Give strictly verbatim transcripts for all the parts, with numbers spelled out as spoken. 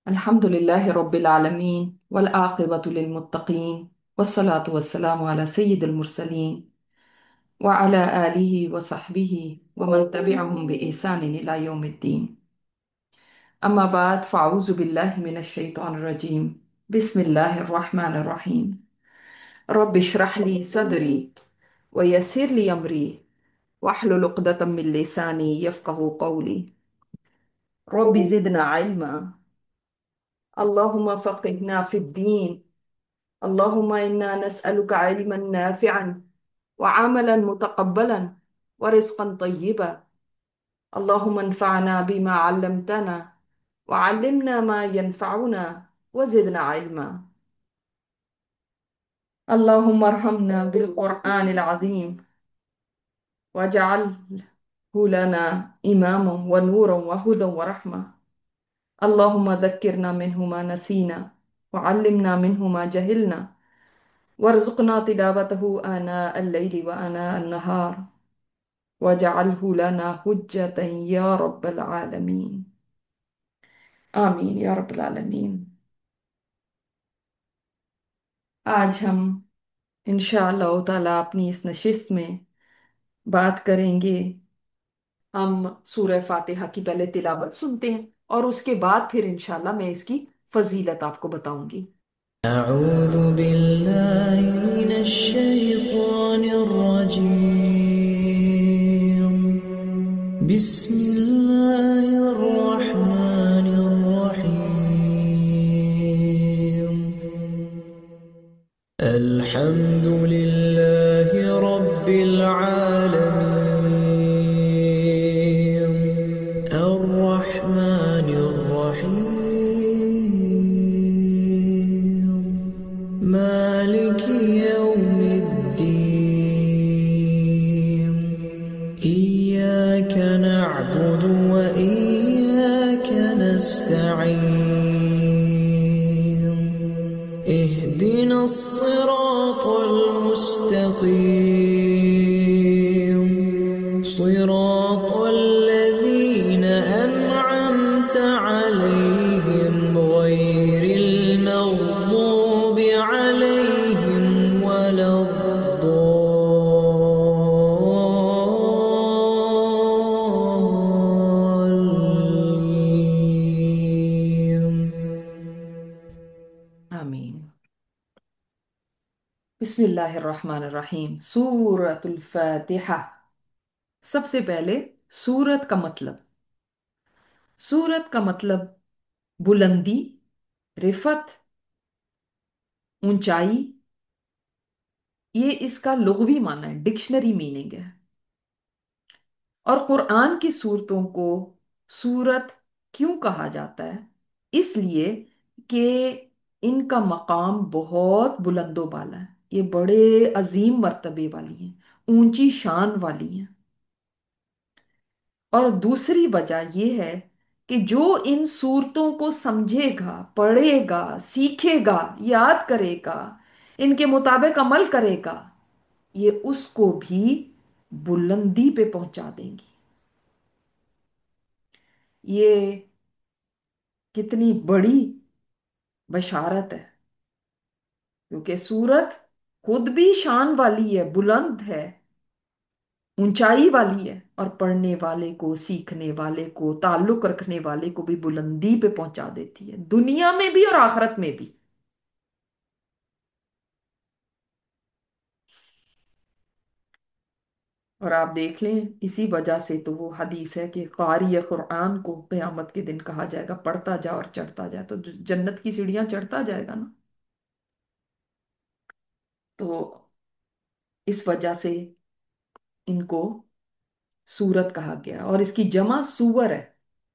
الحمد لله رب العالمين والعاقبة للمتقين والصلاة والسلام على سيد المرسلين وعلى آله وصحبه ومن تبعهم بإحسان إلى يوم الدين. أما بعد فأعوذ بالله من الشيطان الرجيم. بسم الله الرحمن الرحيم. رب اشرح لي صدري ويسر لي أمري واحلل عقدة من لساني يفقه قولي. رب زدنا علما. اللهم فقهنا في الدين. اللهم إنا نسألك علما نافعا وعملا متقبلا ورزقا طيبا. اللهم انفعنا بما علمتنا وعلمنا ما ينفعنا وزدنا علما. اللهم ارحمنا بالقرآن العظيم واجعله لنا إماما ونورا وهدى ورحمة. اللهم ذكرنا منه ما نسينا وعلمنا منه ما جهلنا وارزقنا تلاوته آناء الليل وآناء النهار واجعله لنا حجة يا رب العالمين. آمین یا رب العالمین. آج ہم انشاءاللہ تعالیٰ اپنی اس نشست میں بات کریں گے. ہم سورہ فاتحہ کی پہلے تلاوت سنتے ہیں اور اس کے بعد پھر انشاءاللہ میں اس کی فضیلت آپ کو بتاؤں گی. أعوذ بالله من الشيطان الرجيم. بسم الله الرحمن الرحيم. الحمد لله رب العالمين الرحمن الرحيم مالك يوم الدين. إياك نعبد وإياك نستعين. اهدنا الصراط المستقيم صراط الذين أنعمت عليهم غير المغضوب عليهم ولا الضالين. آمین. بسم اللہ الرحمن الرحیم. سورۃ الفاتحہ. سب سے پہلے سورت کا مطلب. سورت کا مطلب بلندی، رفت، اونچائی. یہ اس کا لغوی معنی ہے، ڈکشنری میننگ ہے. اور قرآن کی صورتوں کو سورت کیوں کہا جاتا ہے؟ اس لیے کہ ان کا مقام بہت بلند و بالا ہے. یہ بڑے عظیم مرتبے والی ہیں، اونچی شان والی ہیں. اور دوسری وجہ یہ ہے کہ جو ان صورتوں کو سمجھے گا، پڑھے گا، سیکھے گا، یاد کرے گا، ان کے مطابق عمل کرے گا، یہ اس کو بھی بلندی پہ پہنچا دیں گی. یہ کتنی بڑی بشارت ہے، کیونکہ سورت خود بھی شان والی ہے، بلند ہے، اونچائی والی ہے، اور پڑھنے والے کو، سیکھنے والے کو، تعلق رکھنے والے کو بھی بلندی پہ پہنچا دیتی ہے، دنیا میں بھی اور آخرت میں بھی. اور آپ دیکھ لیں، اسی وجہ سے تو وہ حدیث ہے کہ قاری قرآن کو قیامت کے دن کہا جائے گا پڑھتا جا اور چڑھتا جا، تو جنت کی سیڑھیاں چڑھتا جائے گا نا. تو اس وجہ سے ان کو سورت کہا گیا، اور اس کی جمع سور ہے.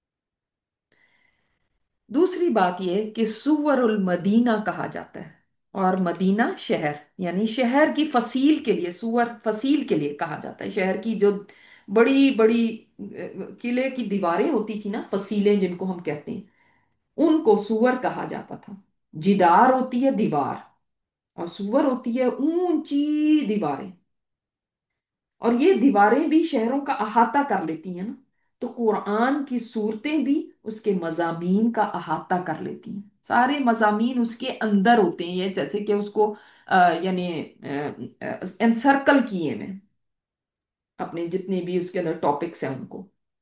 دوسری بات یہ کہ سور المدینہ کہا جاتا ہے، اور مدینہ شہر، یعنی شہر کی فصیل کے لیے، سور فصیل کے لیے کہا جاتا ہے. شہر کی جو بڑی بڑی قلعے کی دیواریں ہوتی تھی نا، فصیلیں جن کو ہم کہتے ہیں، ان کو سور کہا جاتا تھا. جدار ہوتی ہے دیوار، اور سور ہوتی ہے اونچی دیواریں. اور یہ دیواریں بھی شہروں کا احاطہ کر لیتی ہیں نا. تو قرآن کی صورتیں بھی اس کے مضامین کا احاطہ کر لیتی ہیں، سارے مضامین اس کے اندر ہوتے ہیں، یہ جیسے کہ اس کو آ، یعنی انسرکل کیے میں، اپنے جتنے بھی اس کے اندر ٹاپکس ہیں ان کو۔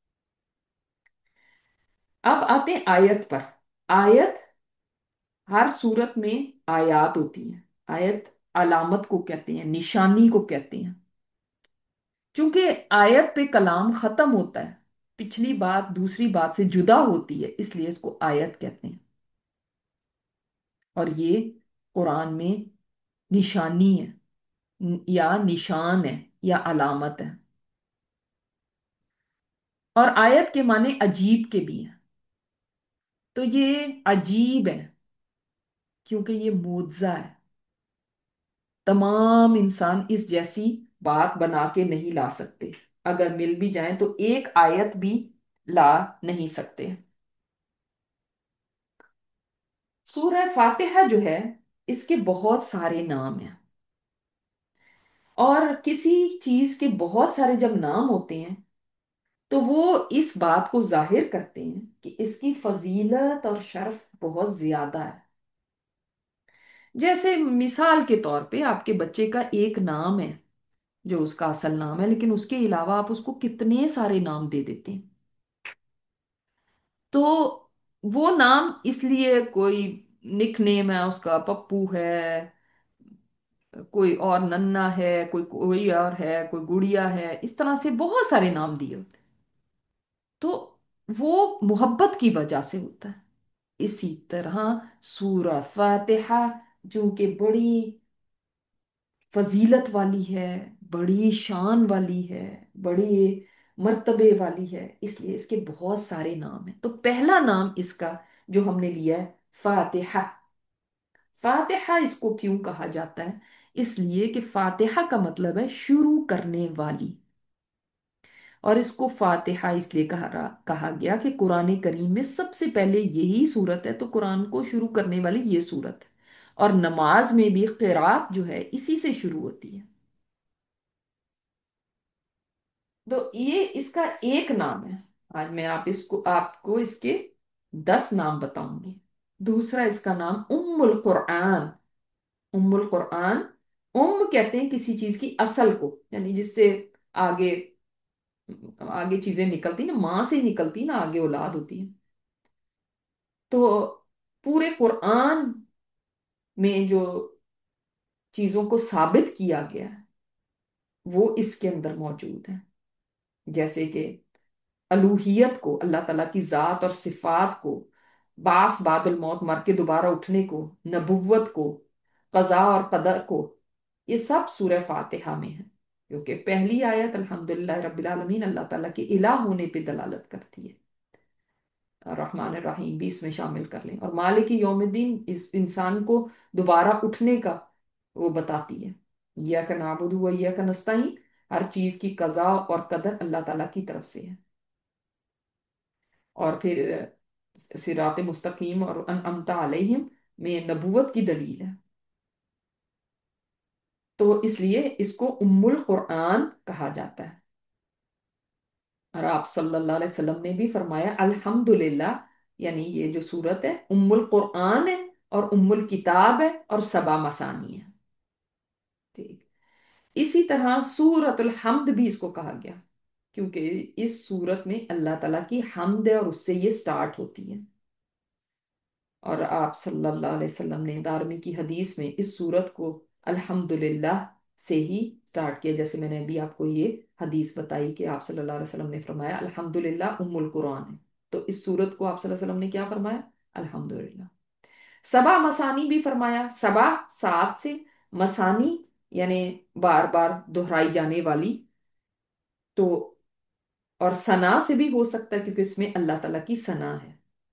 اب آتے ہیں آیت پر۔ آیت، ہر صورت میں آیات ہوتی ہیں۔ آیت علامت کو کہتے ہیں، نشانی کو کہتے ہیں۔ چونکہ آیت پہ کلام ختم ہوتا ہے، پچھلی بات دوسری بات سے جدا ہوتی ہے، اس لیے اس کو آیت کہتے ہیں۔ اور یہ قرآن میں نشانی ہے، یا نشان ہے، یا علامت ہے۔ اور آیت کے معنی عجیب کے بھی ہیں۔ تو یہ عجیب ہے کیونکہ یہ معجزہ ہے، تمام انسان اس جیسی بات بنا کے نہیں لا سکتے، اگر مل بھی جائیں تو ایک آیت بھی لا نہیں سکتے۔ سورہ فاتحہ جو ہے، اس کے بہت سارے نام ہیں، اور کسی چیز کے بہت سارے جب نام ہوتے ہیں تو وہ اس بات کو ظاہر کرتے ہیں کہ اس کی فضیلت اور شرف بہت زیادہ ہے۔ جیسے مثال کے طور پہ آپ کے بچے کا ایک نام ہے جو اس کا اصل نام ہے، لیکن اس کے علاوہ آپ اس کو کتنے سارے نام دے دیتے ہیں۔ تو وہ نام اس لیے کوئی نک نیم ہے اس کا، پپو ہے، کوئی اور ننا ہے، کوئی کوئی اور ہے، کوئی گڑیا ہے، اس طرح سے بہت سارے نام دیے ہوتے ہیں۔ تو وہ محبت کی وجہ سے ہوتا ہے۔ اسی طرح سورہ فاتحہ جو کہ بڑی فضیلت والی ہے، بڑی شان والی ہے، بڑی مرتبے والی ہے، اس لیے اس کے بہت سارے نام ہیں۔ تو پہلا نام اس کا جو ہم نے لیا ہے فاتحہ۔ فاتحہ اس کو کیوں کہا جاتا ہے؟ اس لیے کہ فاتحہ کا مطلب ہے شروع کرنے والی، اور اس کو فاتحہ اس لیے کہا کہا گیا کہ قرآن کریم میں سب سے پہلے یہی صورت ہے، تو قرآن کو شروع کرنے والی یہ صورت ہے۔ اور نماز میں بھی قرات جو ہے اسی سے شروع ہوتی ہے۔ تو یہ اس کا ایک نام ہے۔ آج میں آپ اس کو آپ کو اس کے دس نام بتاؤں گی۔ دوسرا اس کا نام ام القرآن۔ ام القرآن، ام کہتے ہیں کسی چیز کی اصل کو، یعنی جس سے آگے آگے چیزیں نکلتی نا، ماں سے ہی نکلتی نا آگے اولاد ہوتی ہے۔ تو پورے قرآن میں جو چیزوں کو ثابت کیا گیا ہے وہ اس کے اندر موجود ہے، جیسے کہ الوہیت کو، اللہ تعالیٰ کی ذات اور صفات کو، باس بعد الموت، مر کے دوبارہ اٹھنے کو، نبوت کو، قضاء اور قدر کو، یہ سب سورہ فاتحہ میں ہے، کیونکہ پہلی آیت الحمدللہ رب العالمین اللہ تعالیٰ کے الہ ہونے پہ دلالت کرتی ہے۔ الرحمن الرحیم بھی اس میں شامل کر لیں، اور مالک یوم الدین اس انسان کو دوبارہ اٹھنے کا وہ بتاتی ہے۔ ایاک نعبد و ایاک نستعین، ہر چیز کی قضاء اور قدر اللہ تعالیٰ کی طرف سے ہے۔ اور پھر صراط مستقیم اور انعمت علیہم میں نبوت کی دلیل ہے۔ تو اس لیے اس کو ام القرآن کہا جاتا ہے۔ اور آپ صلی اللہ علیہ وسلم نے بھی فرمایا الحمدللہ، یعنی یہ جو صورت ہے ام القرآن ہے، اور ام الکتاب ہے، اور سبا مسانی ہے۔ ٹھیک، اسی طرح سورت الحمد بھی اس کو کہا گیا، کیونکہ اس سورت میں اللہ تعالیٰ کی حمد ہے، اور اس سے یہ سٹارٹ ہوتی ہے۔ اور آپ صلی اللہ علیہ وسلم نے دارمی کی حدیث میں اس سورت کو الحمدللہ سے ہی سٹارٹ کیا، جیسے میں نے ابھی آپ کو یہ حدیث بتائی کہ آپ صلی اللہ علیہ وسلم نے فرمایا الحمدللہ ام القرآن ہے، تو اس سورت کو آپ صلی اللہ علیہ وسلم نے کیا فرمایا؟ الحمدللہ۔ سبا مسانی بھی فرمایا، سبا سات سے، مسانی یعنی بار بار دہرائی جانے والی، تو اور ثنا سے بھی ہو سکتا ہے کیونکہ اس میں اللہ تعالیٰ کی ثنا ہے۔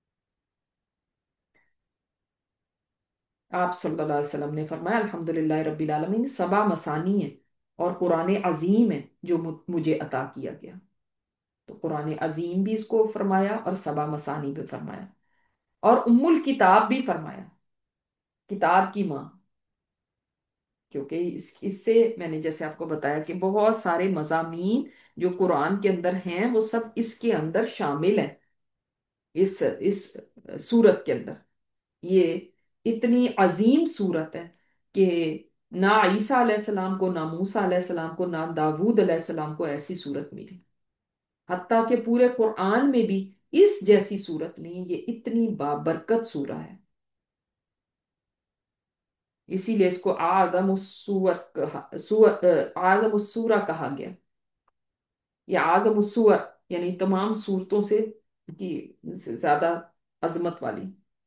آپ صلی اللہ علیہ وسلم نے فرمایا الحمدللہ رب العالمین سبا مسانی ہے، اور قرآن عظیم ہے جو مجھے عطا کیا گیا۔ تو قرآن عظیم بھی اس کو فرمایا، اور سبا مسانی بھی فرمایا، اور ام الکتاب بھی فرمایا، کتاب کی ماں، کیونکہ اس اس سے میں نے جیسے آپ کو بتایا کہ بہت سارے مضامین جو قرآن کے اندر ہیں وہ سب اس کے اندر شامل ہیں، اس اس سورت کے اندر. یہ اتنی عظیم صورت ہے کہ نہ عیسیٰ علیہ السلام کو، نہ موسیٰ علیہ السلام کو، نہ داود علیہ السلام کو ایسی صورت ملی. حتیٰ کہ پورے قرآن میں بھی اس جیسی صورت نہیں. یہ اتنی بابرکت سورہ ہے، اسی لیے اس کو اعظم السور کہا، سور اعظم السورہ کہا گیا. یہ اعظم السور یعنی تمام صورتوں سے کی زیادہ عظمت والی.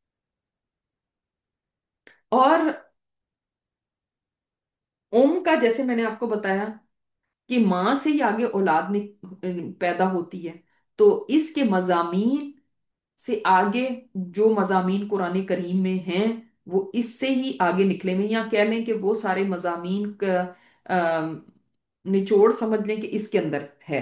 اور اوم کا جیسے میں نے آپ کو بتایا کہ ماں سے ہی آگے اولاد نک- پیدا ہوتی ہے، تو اس کے مضامین سے آگے جو مضامین قرآن کریم میں ہیں وہ اس سے ہی آگے نکلے ہوئے ہیں، یا کہہ لیں کہ وہ سارے مضامین کا آم، نچوڑ سمجھ لیں کہ اس کے اندر ہے.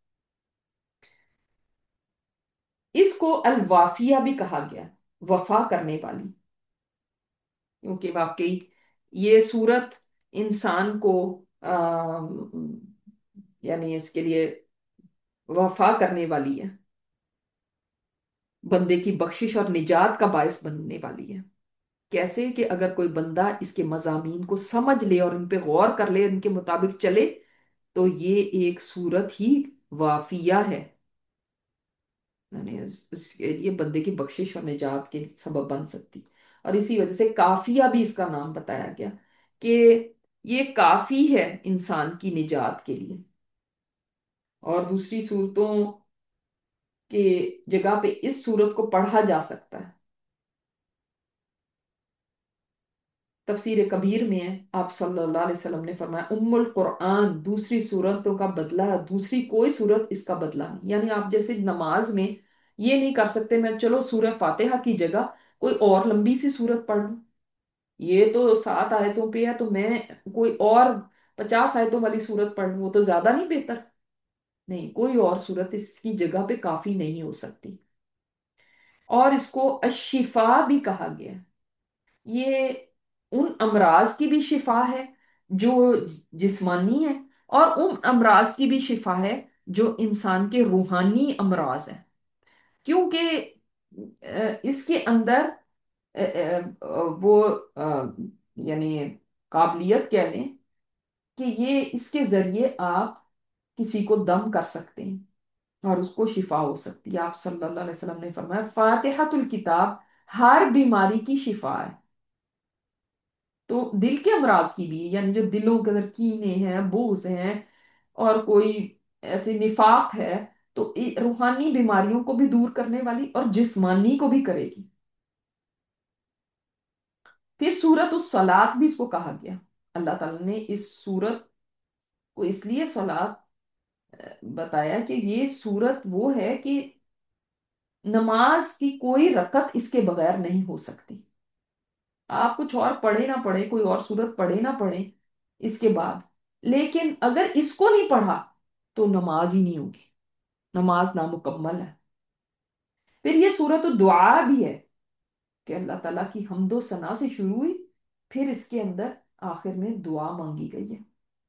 اس کو الوافیہ بھی کہا گیا، وفا کرنے والی، کیونکہ واقعی یہ صورت انسان کو آم، یعنی اس کے لیے وفا کرنے والی ہے، بندے کی بخشش اور نجات کا باعث بننے والی ہے. کیسے کہ اگر کوئی بندہ اس کے مضامین کو سمجھ لے اور ان پہ غور کر لے، ان کے مطابق چلے، تو یہ ایک صورت ہی وافیہ ہے، یعنی اس اس کے لیے بندے کی بخشش اور نجات کے سبب بن سکتی. اور اسی وجہ سے کافیہ بھی اس کا نام بتایا گیا کہ یہ کافی ہے انسان کی نجات کے لیے. اور دوسری صورتوں کے جگہ پہ اس صورت کو پڑھا جا سکتا ہے. تفسیر کبیر میں ہے، آپ صلی اللہ علیہ وسلم نے فرمایا ام القرآن دوسری صورتوں کا بدلہ ہے، دوسری کوئی صورت اس کا بدلہ نہیں. یعنی آپ جیسے نماز میں یہ نہیں کر سکتے میں چلو سورہ فاتحہ کی جگہ کوئی اور لمبی سی صورت پڑھ لوں، یہ تو سات آیتوں پہ ہے تو میں کوئی اور پچاس آیتوں والی صورت پڑھ لوں، وہ تو زیادہ نہیں بہتر؟ نہیں، کوئی اور صورت اس کی جگہ پہ کافی نہیں ہو سکتی. اور اس کو الشفا بھی کہا گیا ہے. یہ ان امراض کی بھی شفا ہے جو جسمانی ہے، اور ان امراض کی بھی شفا ہے جو انسان کے روحانی امراض ہیں. کیونکہ اہ، اس کے اندر اہ، اہ، وہ اہ، یعنی قابلیت کہہ لیں کہ یہ اس کے ذریعے آپ کسی کو دم کر سکتے ہیں اور اس کو شفا ہو سکتی ہے. آپ صلی اللہ علیہ وسلم نے فرمایا فاتحۃ الکتاب ہر بیماری کی شفا ہے. تو دل کے امراض کی بھی، یعنی جو دلوں کے اندر کینے ہیں، بغض ہیں، اور کوئی ایسی نفاق ہے، تو ای- روحانی بیماریوں کو بھی دور کرنے والی اور جسمانی کو بھی کرے گی. پھر سورت الصلاۃ بھی اس کو کہا گیا. اللہ تعالیٰ نے اس سورت کو اس لیے صلاۃ بتایا کہ یہ سورت وہ ہے کہ نماز کی کوئی رکعت اس کے بغیر نہیں ہو سکتی. آپ کچھ اور پڑھے نہ پڑھے، کوئی اور سورت پڑھے نہ پڑھے اس کے بعد، لیکن اگر اس کو نہیں پڑھا تو نماز ہی نہیں ہوگی، نماز نامکمل ہے. پھر یہ سورت الدعا بھی ہے کہ اللہ تعالیٰ کی حمد و ثنا سے شروع ہوئی، پھر اس کے اندر آخر میں دعا مانگی گئی ہے.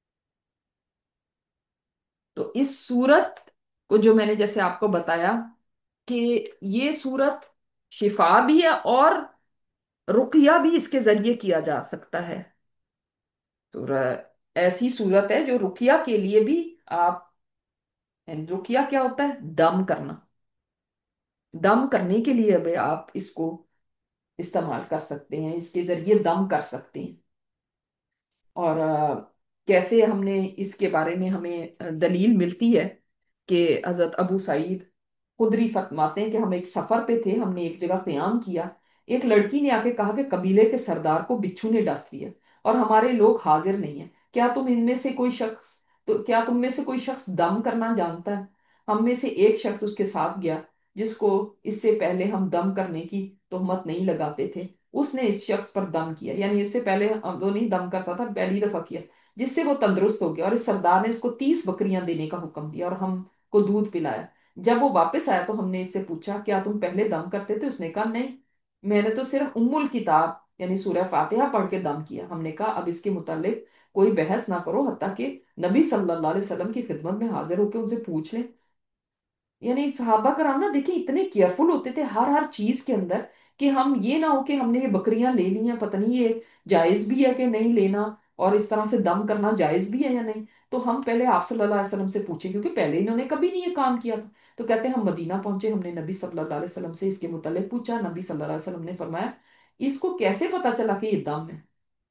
تو اس سورت کو جو میں نے جیسے آپ کو بتایا کہ یہ سورت شفا بھی ہے اور رقیہ بھی اس کے ذریعے کیا جا سکتا ہے. تو ر- ایسی صورت ہے جو رقیہ کے لیے بھی آپ، یعنی رقیہ کیا ہوتا ہے؟ دم کرنا. دم کرنے کے لیے بھی آپ اس کو استعمال کر سکتے ہیں، اس کے ذریعے دم کر سکتے ہیں. اور آ، کیسے ہم نے اس کے بارے میں ہمیں آ، دلیل ملتی ہے کہ حضرت ابو سعید خدری فرماتے ہیں کہ ہم ایک سفر پہ تھے، ہم نے ایک جگہ قیام کیا، ایک لڑکی نے آ کے کہا کہ قبیلے کے سردار کو بچھو نے ڈس لیا اور ہمارے لوگ حاضر نہیں ہیں، کیا تم ان میں سے کوئی شخص تو کیا تم میں سے کوئی شخص دم کرنا جانتا ہے؟ ہم میں سے ایک شخص اس کے ساتھ گیا جس کو اس سے پہلے ہم دم کرنے کی تہمت نہیں لگاتے تھے. اس نے اس شخص پر دم کیا، یعنی اس سے پہلے وہ نہیں دم کرتا تھا، پہلی دفعہ کیا، جس سے وہ تندرست ہو گیا. اور اس سردار نے اس کو تیس بکریاں دینے کا حکم دیا اور ہم کو دودھ پلایا. جب وہ واپس آیا تو ہم نے اس سے پوچھا کیا تم پہلے دم کرتے تھے؟ اس نے کہا نہیں، میں نے تو صرف ام الکتاب यानी सूरह फातिहा पढ़ के दम किया। हमने कहा अब इसके मुतालिक कोई बहस ना करो, हत्ता कि नबी सल्लल्लाहु अलैहि वसल्लम की खिदमत में हाजिर होकर उनसे पूछ लें। यानी सहाबा कराम ना देखिए इतने केयरफुल होते थे हर हर चीज के अंदर, कि हम ये ना हो कि हमने ये बकरियां ले ली हैं, पता नहीं ये जायज भी है कि नहीं लेना, और इस तरह से दम करना जायज भी है या नहीं। तो हम पहले आप सल्लल्लाहु अलैहि वसल्लम से पूछे, क्योंकि पहले इन्होंने कभी नहीं ये काम किया था। तो कहते हैं हम मदीना पहुंचे, हमने नबी सल्लल्लाहु अलैहि वसल्लम से इसके मुतालिक पूछा। नबी सल्लल्लाहु अलैहि वसल्लम ने फरमाया इसको कैसे पता चला कि ये दम है,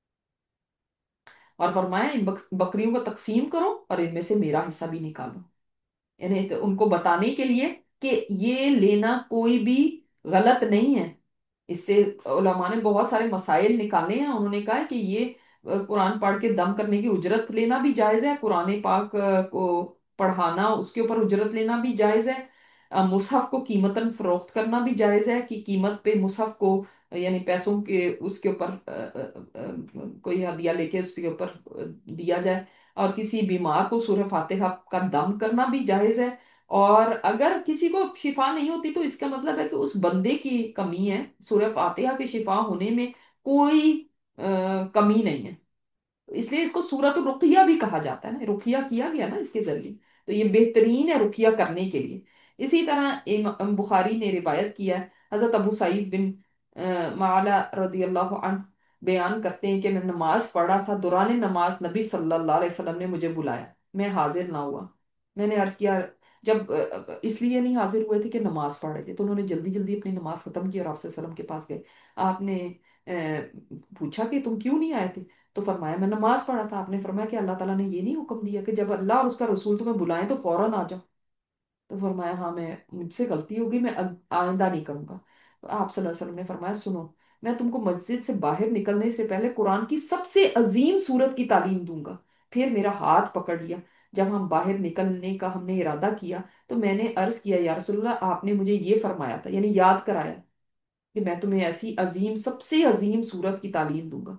और फरमाया इन बक, बकरियों को तकसीम करो और इनमें से मेरा हिस्सा भी निकालो। यानी तो उनको बताने के लिए कि ये लेना कोई भी गलत नहीं है। इससे उलमा ने बहुत सारे मसाइल निकाले हैं। उन्होंने कहा है कि ये अ, कुरान पढ़ के दम करने की उजरत लेना भी जायज है, कुरान पाक अ, को पढ़ाना उसके ऊपर उजरत लेना भी जायज है, अ, मुसहफ को कीमतन फरोख्त करना भी जायज है, कि कीमत पे मुसहफ को यानी पैसों के उसके ऊपर अ, अ, अ, कोई हदिया लेके उसके ऊपर अ, दिया जाए, और किसी बीमार को सूरह फातिहा का दम करना भी जायज है। और अगर किसी को शिफा नहीं होती तो इसका मतलब है कि उस बंदे की कमी है, सूरह फातिहा के शिफा होने में कोई अ, कमी नहीं है। तो इसलिए इसको सूरत रुकिया भी कहा जाता है ना, रुकिया किया गया ना इसके जरिए, तो ये बेहतरीन है रुकिया करने के लिए। इसी तरह इमाम बुखारी ने रिवायत किया है, हजरत अबू सईद बिन अ, माला रदी अल्लाह अन्हु बयान करते हैं कि मैं नमाज पढ़ रहा था, दौरान नमाज नबी सल्लल्लाहु अलैहि वसल्लम ने मुझे बुलाया, मैं हाजिर ना हुआ। मैंने अर्ज किया, जब अ, अ, इसलिए नहीं हाजिर हुए थे कि नमाज पढ़ रहे थे, तो उन्होंने जल्दी जल्दी अपनी नमाज खत्म की और आप सल्लल्लाहु अलैहि वसल्लम के पास गए। आपने अ, पूछा कि तुम क्यों नहीं आए थे, तो फरमाया मैं नमाज पढ़ा था। आपने फरमाया कि अल्लाह ताला ने ये नहीं हुक्म दिया कि जब अल्लाह और उसका रसूल तुम्हें बुलाएं तो फौरन आ जाओ। तो फरमाया हाँ मैं मुझसे गलती होगी, मैं अग- आइंदा नहीं करूंगा। तो आप सल्लल्लाहु अलैहि वसल्लम ने फरमाया सुनो, मैं तुमको मस्जिद से बाहर निकलने से पहले कुरान की सबसे अजीम सूरत की तालीम दूंगा। फिर मेरा हाथ पकड़ लिया। जब हम बाहर निकलने का हमने इरादा किया, तो मैंने अर्ज किया या रसूलल्लाह आपने मुझे ये फरमाया था, यानी याद कराया कि मैं तुम्हें ऐसी अजीम सबसे अजीम सूरत की तालीम दूंगा।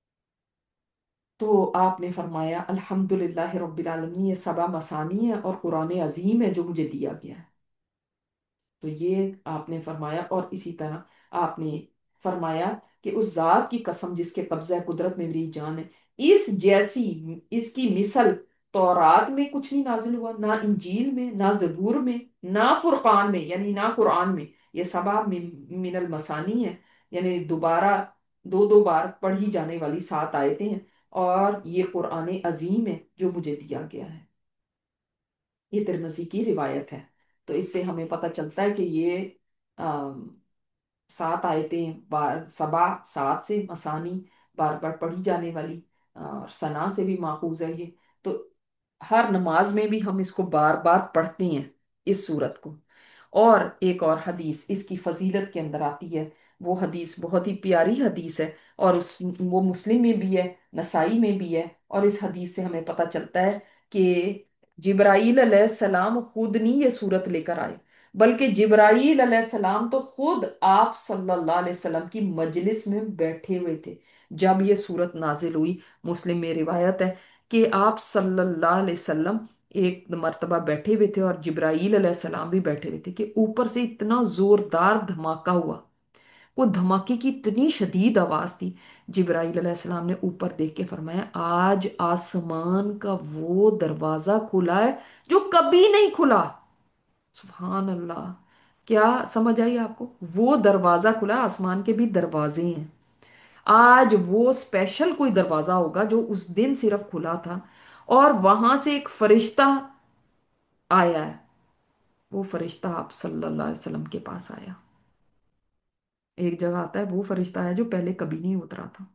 तो आपने फरमाया अल्हम्दुलिल्लाह रब्बिल आलमीन, ये सबा मसानी है और कुरान अजीम है जो मुझे दिया गया है। तो ये आपने फरमाया, और इसी तरह आपने फरमाया कि उस जात की कसम जिसके कब्जा कुदरत में मेरी जान है, इस जैसी इसकी मिसल तौरात में कुछ नहीं नाजिल हुआ, ना इंजील में, ना जबूर में, ना फुरकान में, यानी ना कुरान में। ये सबा मिन, मिनल मसानी है, यानी दोबारा दो दो बार पढ़ी जाने वाली सात आयतें हैं, और ये कुरान अजीम है जो मुझे दिया गया है। ये तिरमिज़ी की रिवायत है। तो इससे हमें पता चलता है कि ये अम, सात आयतें बार सबा सात से मसानी बार बार पढ़ी जाने वाली, और सना से भी माखूज है ये। तो हर नमाज में भी हम इसको बार बार पढ़ते हैं इस सूरत को। और एक और हदीस इसकी फजीलत के अंदर आती है, वो हदीस बहुत ही प्यारी हदीस है, और उस वो मुस्लिम में भी है, नसाई में भी है। और इस हदीस से हमें पता चलता है कि जिब्राईल अलैहिस्सलाम खुद नहीं ये सूरत लेकर आए, बल्कि जिब्राईल अलैहिस्सलाम तो खुद आप सल्लल्लाहु अलैहि वसल्लम की मजलिस में बैठे हुए थे जब ये सूरत नाजिल हुई। मुस्लिम में रिवायत है कि आप सल्लल्लाहु अलैहि वसल्लम एक मर्तबा बैठे हुए थे और जिब्राईल अलैहिस्सलाम भी बैठे हुए थे, कि ऊपर से इतना जोरदार धमाका हुआ। वो धमाके की इतनी शदीद आवाज थी। जिब्राईल अलैहिस्सलाम ने ऊपर देख के फरमाया आज आसमान का वो दरवाजा खुला है जो कभी नहीं खुला। सुभान अल्लाह। क्या समझ आई आपको? वो दरवाजा खुला, आसमान के भी दरवाजे हैं, आज वो स्पेशल कोई दरवाजा होगा जो उस दिन सिर्फ खुला था, और वहां से एक फरिश्ता आया है। वो फरिश्ता आप सल्लल्लाहु अलैहि वसल्लम के पास आया। एक जगह आता है वो फरिश्ता आया जो पहले कभी नहीं उतरा था।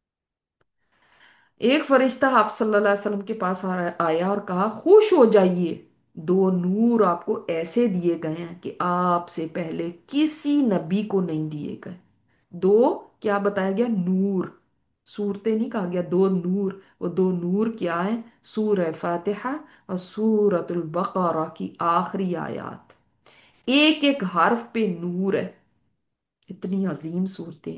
एक फरिश्ता आप सल्लल्लाहु अलैहि वसल्लम के पास आ- आया और कहा खुश हो जाइए, दो नूर आपको ऐसे दिए गए हैं कि आपसे पहले किसी नबी को नहीं दिए गए। दो क्या बताया गया? नूर। सूरतें नहीं कहा गया, दो नूर। वो दो नूर क्या है? सूरह फातिहा और सूरतुल बकरा की आखिरी आयत, एक एक हर्फ पे नूर है। इतनी अजीम सूरतें।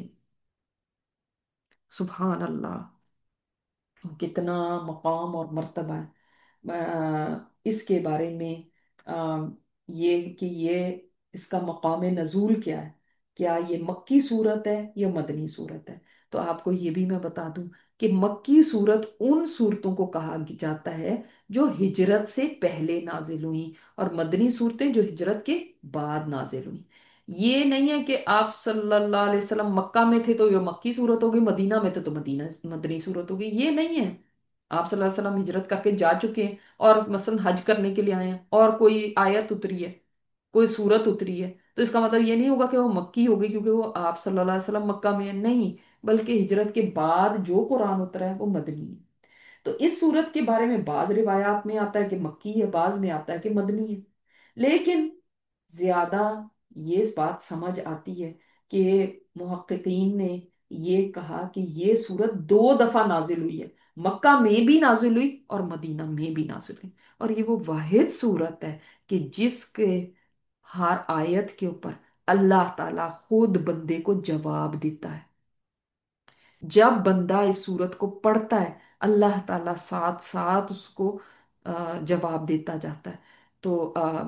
सुभान अल्लाह। कितना मकाम और मर्तबा है अ, इसके बारे में। अ, ये कि ये इसका मकाम नजूल क्या है, क्या ये मक्की सूरत है या मदनी सूरत है? तो आपको ये भी मैं बता दूं कि मक्की सूरत उन सूरतों को कहा जाता है जो हिजरत से पहले नाजिल हुई, और मदनी सूरतें जो हिजरत के बाद नाजिल हुई। ये नहीं है कि आप सल्लल्लाहु अलैहि वसल्लम मक्का में थे तो ये मक्की सूरत हो गई, मदीना में थे तो मदीना मदनी सूरत हो गई, ये नहीं है। आप सल्लल्लाहु अलैहि वसल्लम हिजरत करके जा चुके हैं और मसलन हज करने के लिए आए हैं और कोई आयत उतरी है, कोई सूरत उतरी है, तो इसका मतलब ये नहीं होगा कि वो मक्की हो गई क्योंकि वो आप सल्लल्लाहु अलैहि वसल्लम मक्का में है, नहीं। बल्कि हिजरत के बाद जो कुरान उतरा है वो मदनी है। तो इस सूरत के बारे में बाज रिवायात में आता है कि मक्की है, बाज में आता है कि मदनी है। लेकिन ज्यादा ये बात समझ आती है कि मुहक्किकीन ने ये कहा कि ये सूरत दो दफा नाजिल हुई है, मक्का में भी नाजिल हुई और मदीना में भी नाजिल हुई। और ये वो वाहिद सूरत है कि जिसके हर आयत के ऊपर अल्लाह ताला खुद बंदे को जवाब देता है। जब बंदा इस सूरत को पढ़ता है, अल्लाह ताला साथ साथ उसको अ, जवाब देता जाता है। तो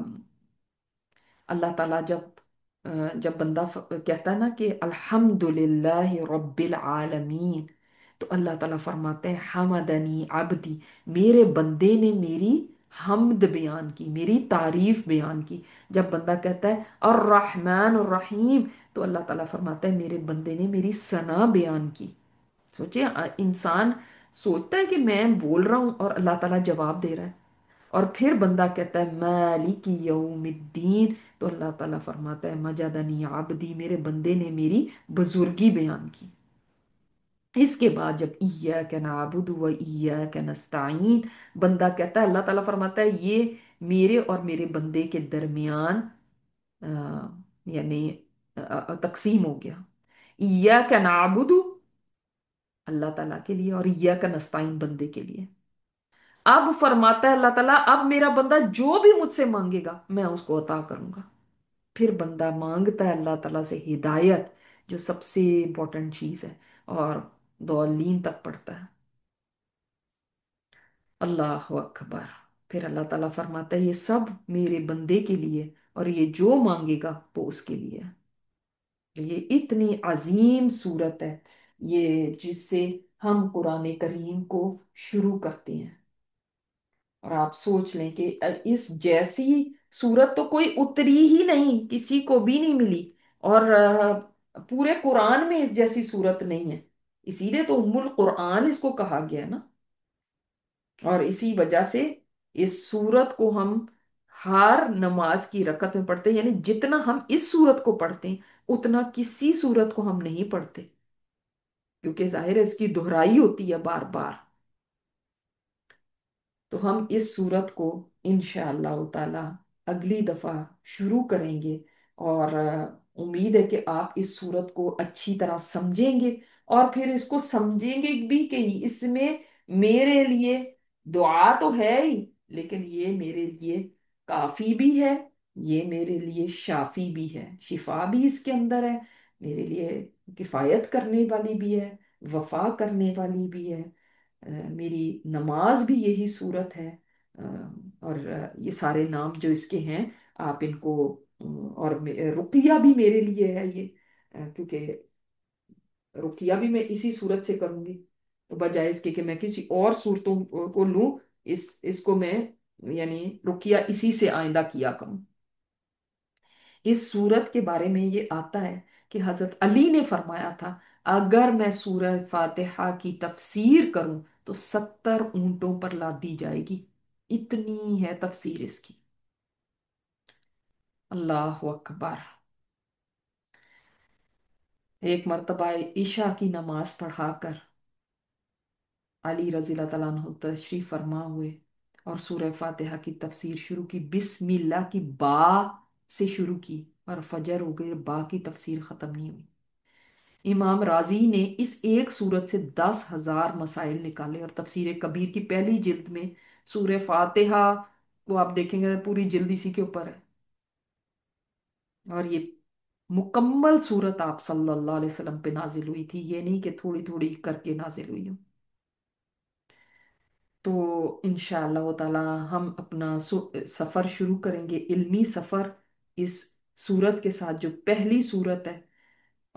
अल्लाह ताला जब अ, जब बंदा फ- कहता है ना कि अल्हम्दुलिल्लाह रब्बिल आलमीन, तो अल्लाह ताला फरमाते हैं हमदनी अब्दी, मेरे बंदे ने मेरी हमद बयान की, मेरी तारीफ बयान की। जब बंदा कहता है और रहमान और रहीम, तो अल्लाह ताला फरमाता है मेरे बंदे ने मेरी सना बयान की। सोचिए, अ, इंसान सोचता है कि मैं बोल रहा हूँ और अल्लाह ताला जवाब दे रहा है। और फिर बंदा कहता है मालिकी यौमिद्दीन, तो अल्लाह ताला फरमाता है मजदनी आबदी, मेरे बंदे ने मेरी बुजुर्गी बयान की। इसके बाद जब इय्याक नअबुदु व इय्याक नस्तईन, बंदा कहता है, अल्लाह ताला फरमाता है ये मेरे और मेरे बंदे के दरमियान अ, यानी अ, अ, तकसीम हो गया। इय्याक नअबुदु अल्लाह ताला के लिए और इय्याक नस्तईन बंदे के लिए। अब फरमाता है अल्लाह ताला, अब मेरा बंदा जो भी मुझसे मांगेगा मैं उसको अता करूंगा। फिर बंदा मांगता है अल्लाह ताला से हिदायत, जो सबसे इंपॉर्टेंट चीज है, और दौलीन तक पढ़ता है। अल्लाह अकबर। फिर अल्लाह ताला फरमाता है ये सब मेरे बंदे के लिए, और ये जो मांगेगा वो उसके लिए है। ये इतनी अजीम सूरत है ये, जिससे हम कुरान करीम को शुरू करते हैं। और आप सोच लें कि इस जैसी सूरत तो कोई उतरी ही नहीं, किसी को भी नहीं मिली। और अ, पूरे कुरान में इस जैसी सूरत नहीं है। इसीलिए तो उम्मुल कुरान इसको कहा गया है ना। और इसी वजह से इस सूरत को हम हर नमाज की रकत में पढ़ते हैं, यानी जितना हम इस सूरत को पढ़ते हैं उतना किसी सूरत को हम नहीं पढ़ते, क्योंकि जाहिर है इसकी दोहराई होती है बार बार। तो हम इस सूरत को इंशाअल्लाह ताला अगली दफ़ा शुरू करेंगे। और अ, उम्मीद है कि आप इस सूरत को अच्छी तरह समझेंगे, और फिर इसको समझेंगे भी कि इसमें मेरे लिए दुआ तो है ही, लेकिन ये मेरे लिए काफ़ी भी है, ये मेरे लिए शाफी भी है, शिफा भी इसके अंदर है, मेरे लिए किफ़ायत करने वाली भी है, वफा करने वाली भी है। अ, मेरी नमाज भी यही सूरत है। अ, और अ, ये सारे नाम जो इसके हैं, आप इनको अ, और मे- रुकिया भी मेरे लिए है ये, अ, क्योंकि रुकिया भी मैं इसी सूरत से करूंगी, तो बजाय इसके कि मैं किसी और सूरतों को लूं, इस इसको मैं यानी रुकिया इसी से आइंदा किया करूं। इस सूरत के बारे में ये आता है कि हजरत अली ने फरमाया था, अगर मैं सूरह फातिहा की तफसीर करूं तो सत्तर ऊंटों पर लाद दी जाएगी, इतनी है तफसीर इसकी। अल्लाह अकबर। एक मर्तबा ईशा की नमाज पढ़ाकर अली रजी अल्लाह तआला अन्हु तशरीफ फरमा हुए और सूरह फातिहा की तफसीर शुरू की, बिस्मिल्लाह की बा से शुरू की, और फजर हो गई, बा की तफसीर खत्म नहीं हुई। इमाम राजी ने इस एक सूरत से दस हजार मसाइल निकाले, और तफसीर कबीर की पहली जिल्द में सूरह फातिहा को आप देखेंगे पूरी जिल्द इसी के ऊपर है। और ये मुकम्मल सूरत आप सल्लल्लाहु अलैहि वसल्लम पे नाजिल हुई थी, ये नहीं कि थोड़ी थोड़ी करके नाजिल हुई हो। तो इंशाअल्लाह ताला हम अपना सु- सफर शुरू करेंगे, इल्मी सफर, इस सूरत के साथ जो पहली सूरत है।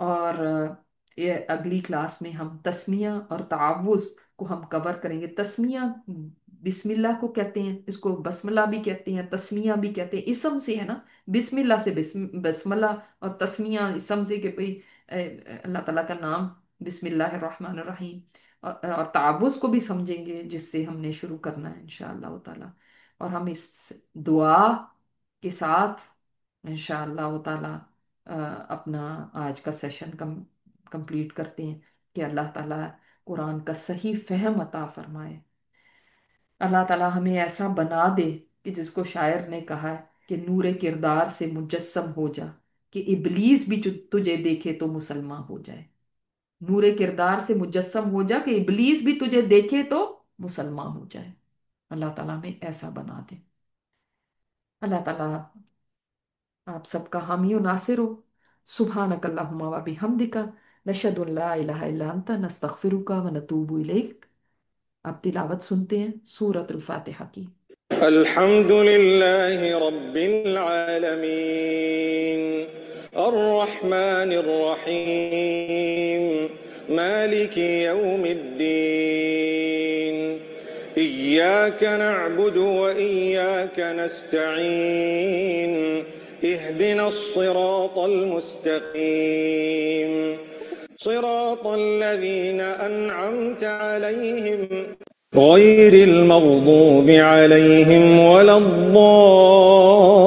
اور یہ اگلی کلاس میں ہم تسمیہ اور تعوذ کو ہم کور کریں گے. تسمیہ بسم اللہ کو کہتے ہیں، اس کو بسم اللہ بھی کہتے ہیں، تسمیہ بھی کہتے ہیں، اسم سے ہے نا، بسم اللہ سے بسم بسم اللہ، اور تسمیہ اسم سے کہ بھئی اللہ تعالیٰ کا نام بسم اللہ الرحمن الرحیم. اور اور تعوذ کو بھی سمجھیں گے جس سے ہم نے شروع کرنا ہے انشاءاللہ تعالیٰ. اور ہم اس دعا کے ساتھ انشاءاللہ تعالیٰ اپنا آج کا سیشن کم کمپلیٹ کرتے ہیں کہ اللہ تعالیٰ قرآن کا صحیح فہم عطا فرمائے. اللہ تعالیٰ ہمیں ایسا بنا دے کہ جس کو شاعر نے کہا ہے کہ نور کردار سے مجسم ہو جا کہ ابلیس بھی تجھے دیکھے تو مسلمان ہو جائے. نور کردار سے مجسم ہو جا کہ ابلیس بھی تجھے دیکھے تو مسلمان ہو جائے. اللہ تعالیٰ ہمیں ایسا بنا دے. اللہ تعالیٰ آپ سب کا حامی و ناصر ہو. سبحانک اللہم و بحمدک نشہد ان لا الہ الا انت نستغفرک و نتوب الیک. اب تلاوت سنتے ہیں سورۃ الفاتحہ کی. الحمد لله رب العالمين الرحمن الرحيم مالك يوم الدين إياك نعبد وإياك نستعين اهدنا الصراط المستقيم صراط الذين أنعمت عليهم غير المغضوب عليهم ولا الضالين